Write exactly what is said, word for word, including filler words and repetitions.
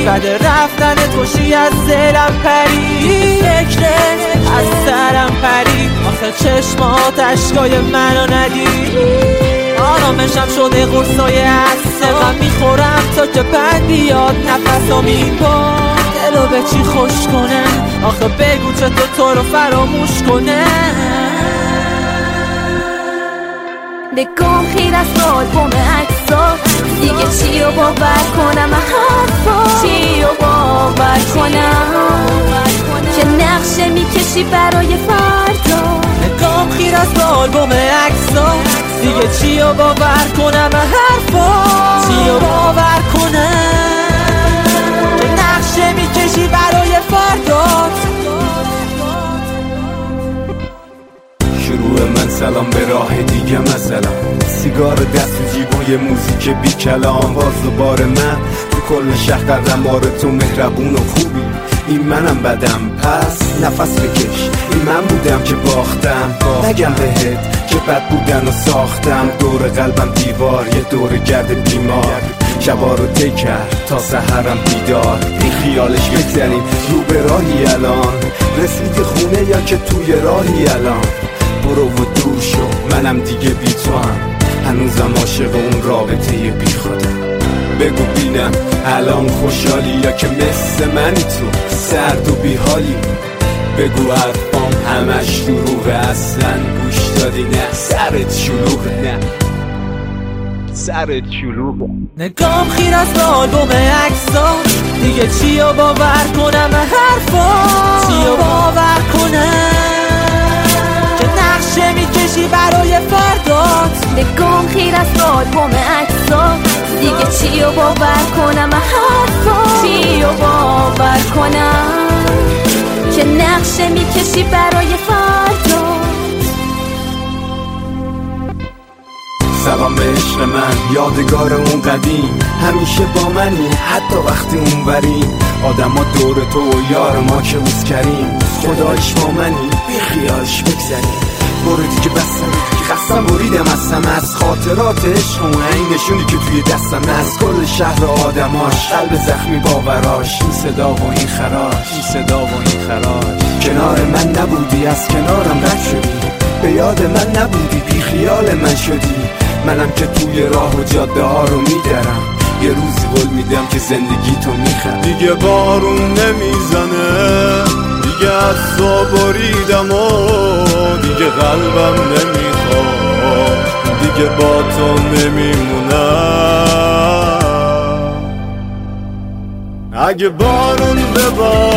بعد رفتن توشی از دلم پری، فکرت از سرم پری، آخه چشمات اشکای منو ندید. آرامشم شده قرصای عسل، غم میخورم تا که بند بیاد نفسم این بار دلو به چی خوش کنه، آخه بگو چطور تو رو فراموش کنه. نگام خیر از آلبوم عکسات، دیگه چی رو باور کنم حرفا، چی رو باور کنم که نقشه میکشی برای فردا. نگام خیر از آلبوم عکسات، دیگه چی رو باور کنم حرفا، چی رو باور کنم که نقشه میکشی برای فردات. شروع من سلام به راه دیگه، مثلا سیگار دست و جیبای موزیک بی کلام، باز و بار من تو کل شهر قدمار تو مهربون و خوبی. این منم بدم پس نفس بکش، این من بودم که باختم، نگم بهت که بد بودن و ساختم. دور قلبم دیوار، یه دور گرد بیمار، شبا رو طی کرد تا سحرم بیدار. بی خیالش بگذریم رو به راهی الان، رسیدی خونه یا که توی راهی الان. برو و دور شو، منم دیگه بی تو هم، هنوزم عاشق اون رابطه بی خودم. بگو بینم الان خوشحالی یا که مثل منی تو سرد و بی حالی. بگو حرفام همش دروغه، اصلا گوش دادی نه سرت شلوغه، نه سرت شلوغه. نگام خیر از آلبوم عکسات، دیگه چی رو باور کنم حرفا، چی رو باور کنم که نقشه میکشی برای فردات. نگام خیر از آلبوم عکسات، دیگه چی رو باور کنم حرفا، چی رو باور کنم که نقشه میکشی برای فردا. سلام به عشق من، یادگار اون قدیم، همیشه با منی حتی وقتی اون بریم. آدم ها دور تو و یار ما که روز کریم، خدایش با منی بی خیالش بگذریم. برو دیگه بسم که قسم بریدم ازم، از خاطرات عشق اون این نشونی که توی دستم، از کل شهر آدماش قلب زخمی باوراش. این صدا و این خراش، این صدا و این خراش. کنار من نبودی از کنارم رد شدی، به یاد من نبودی بی خیال من شدی. منم که توی راه و جاده ها رو میدرم، یه روزی قول میدم که زندگی تو میخرم. دیگه بارون نمیزنه، دیگه از تو بریدم و دیگه قلبم نمیخواد، دیگه با تو نمیمونم. اگه بارون ببار